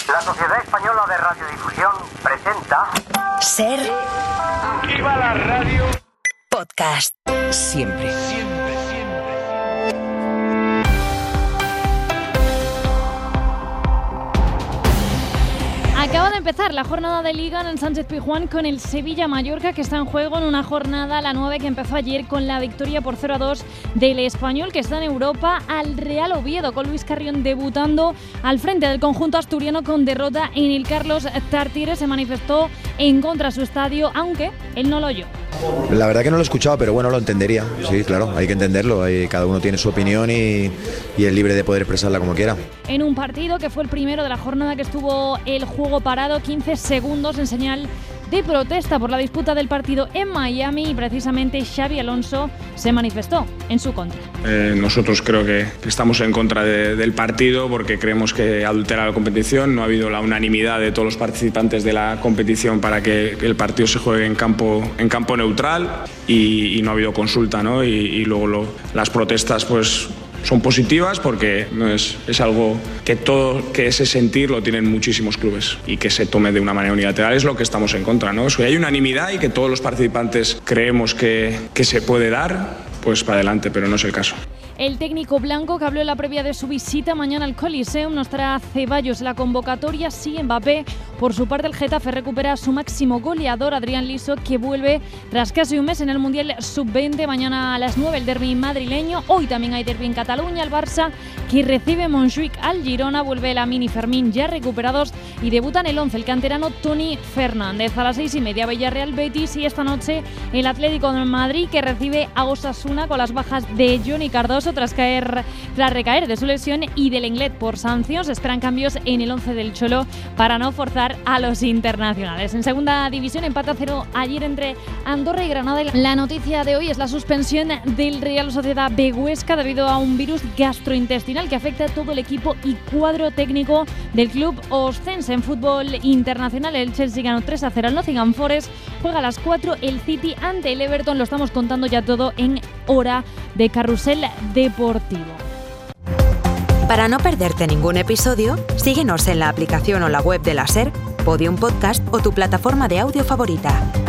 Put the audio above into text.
La Sociedad Española de Radiodifusión presenta Ser. ¡Viva la radio! Podcast. Siempre. Acaba de empezar la jornada de Liga en el Sánchez-Pizjuán con el Sevilla-Mallorca, que está en juego en una jornada, la 9, que empezó ayer con la victoria por 0-2 del Español, que está en Europa, al Real Oviedo, con Luis Carrión debutando al frente del conjunto asturiano con derrota en el Carlos Tartiere. Se manifestó en contra de su estadio, aunque él no lo oyó. La verdad que no lo he escuchado, pero bueno, lo entendería. Sí, claro, hay que entenderlo. Cada uno tiene su opinión y es libre de poder expresarla como quiera. En un partido que fue el primero de la jornada, que estuvo el juego parado 15 segundos en señal de protesta por la disputa del partido en Miami, y precisamente Xabi Alonso se manifestó en su contra. Nosotros creo que estamos en contra del partido porque creemos que adultera la competición. No ha habido la unanimidad de todos los participantes de la competición para que el partido se juegue en campo neutral y no ha habido consulta, ¿no? Y luego las protestas pues son positivas porque no es algo que ese sentir lo tienen muchísimos clubes, y que se tome de una manera unilateral es lo que estamos en contra, ¿no? Si hay unanimidad y que todos los participantes creemos que se puede dar, pues para adelante, pero no es el caso. El técnico blanco, que habló en la previa de su visita mañana al Coliseum, no estará Ceballos en la convocatoria, sí Mbappé. Por su parte, el Getafe recupera a su máximo goleador, Adrián Liso, que vuelve tras casi un mes en el Mundial Sub-20. Mañana a las 9 el derbi madrileño. Hoy también hay derbi en Cataluña. El Barça, que recibe Montjuic al Girona. Vuelve Lamine y Fermín, ya recuperados, y debutan el 11 el canterano Toni Fernández. A las 6:30 Villarreal Betis, y esta noche el Atlético de Madrid, que recibe a Osasuna con las bajas de Johnny Cardoso tras recaer de su lesión, y del Lenglet por sanción. Se esperan cambios en el 11 del Cholo para no forzar a los internacionales. En segunda división, empate a 0 ayer entre Andorra y Granada. La noticia de hoy es la suspensión del Real Sociedad B Huesca debido a un virus gastrointestinal que afecta a todo el equipo y cuadro técnico del club oscense. En fútbol internacional, el Chelsea ganó 3-0 al Nottingham Forest. Juega a las 4 el City ante el Everton. Lo estamos contando ya todo en Hora de Carrusel Deportivo. Para no perderte ningún episodio, síguenos en la aplicación o la web de la SER, Podium Podcast o tu plataforma de audio favorita.